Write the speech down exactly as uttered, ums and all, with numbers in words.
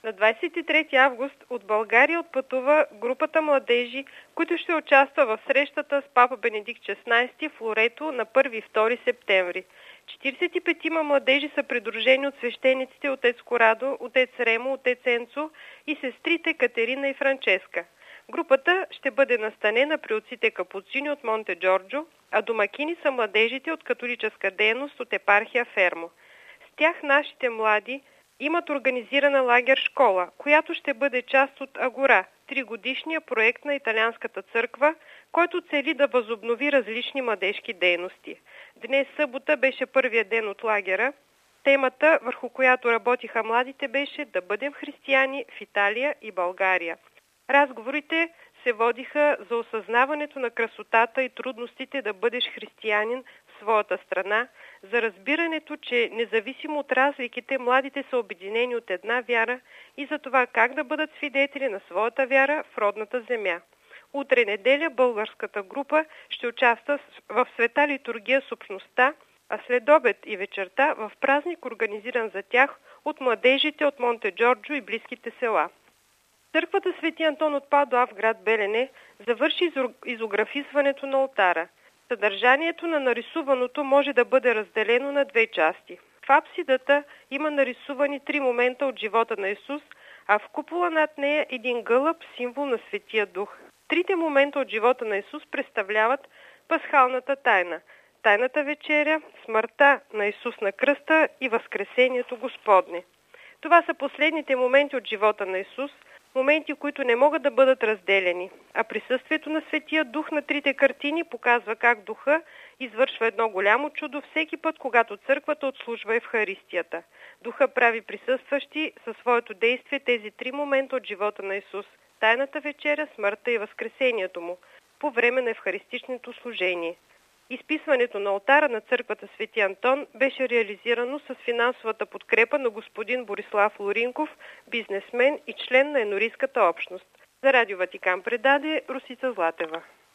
На двадесет и трети август от България отпътува групата младежи, които ще участва в срещата с папа Бенедикт шестнадесети в Лорето на първи и втори септември. четиридесет и петима младежи са придружени от свещениците отец Корадо, отец Ремо, отец Енцо и сестрите Катерина и Франческа. Групата ще бъде настанена при отците капуцини от Монте Джорджо, а домакини са младежите от католическа дейност от епархия Фермо. С тях нашите млади имат организирана лагер-школа, която ще бъде част от Агора, тригодишния проект на Италианската църква, който цели да възобнови различни младежки дейности. Днес събота беше първия ден от лагера. Темата, върху която работиха младите, беше да бъдем християни в Италия и България. Разговорите се водиха за осъзнаването на красотата и трудностите да бъдеш християнин в своята страна, за разбирането, че независимо от разликите, младите са обединени от една вяра и за това как да бъдат свидетели на своята вяра в родната земя. Утре неделя българската група ще участва в света литургия с общността, а след обед и вечерта в празник, организиран за тях от младежите от Монте Джорджо и близките села. Църквата Свети Антон от Падуа в град Белене завърши изографисването на олтара. Съдържанието на нарисуваното може да бъде разделено на две части. В апсидата има нарисувани три момента от живота на Исус, а в купола над нея един гълъб, символ на Светия Дух. Трите момента от живота на Исус представляват пасхалната тайна, тайната вечеря, смъртта на Исус на кръста и възкресението Господне. Това са последните моменти от живота на Исус, моменти, които не могат да бъдат разделени, а присъствието на Светия Дух на трите картини показва как Духа извършва едно голямо чудо всеки път, когато църквата отслужва Евхаристията. Духа прави присъстващи със своето действие тези три момента от живота на Исус – тайната вечеря, смъртта и възкресението му, по време на евхаристичното служение. Изписването на олтара на църквата Свети Антон беше реализирано с финансовата подкрепа на господин Борислав Лоринков, бизнесмен и член на енорийската общност. За Радио Ватикан предаде Росица Златева.